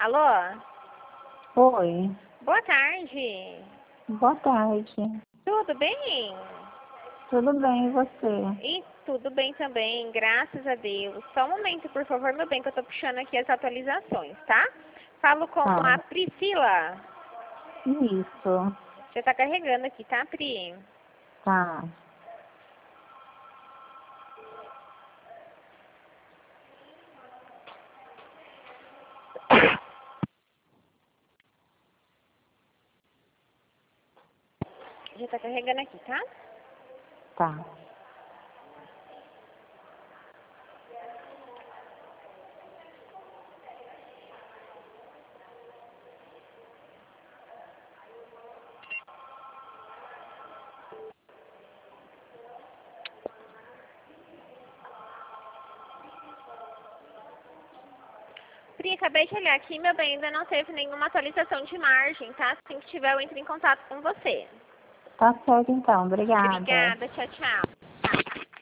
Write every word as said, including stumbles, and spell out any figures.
Alô? Oi, Boa tarde. boa tarde. Tudo bem? Tudo bem, e você? E tudo bem também, graças a Deus. Só um momento, por favor, meu bem, que eu tô puxando aqui as atualizações, tá? Falo com Tá, a Priscila. isso, Já tá carregando aqui, tá, Pri? tá. Já tá carregando aqui, tá? Tá. Pri, acabei de olhar aqui, meu bem, ainda não teve nenhuma atualização de margem, tá? Assim que tiver, eu entro em contato com você. Tá certo então, obrigada. Obrigada, tchau, tchau.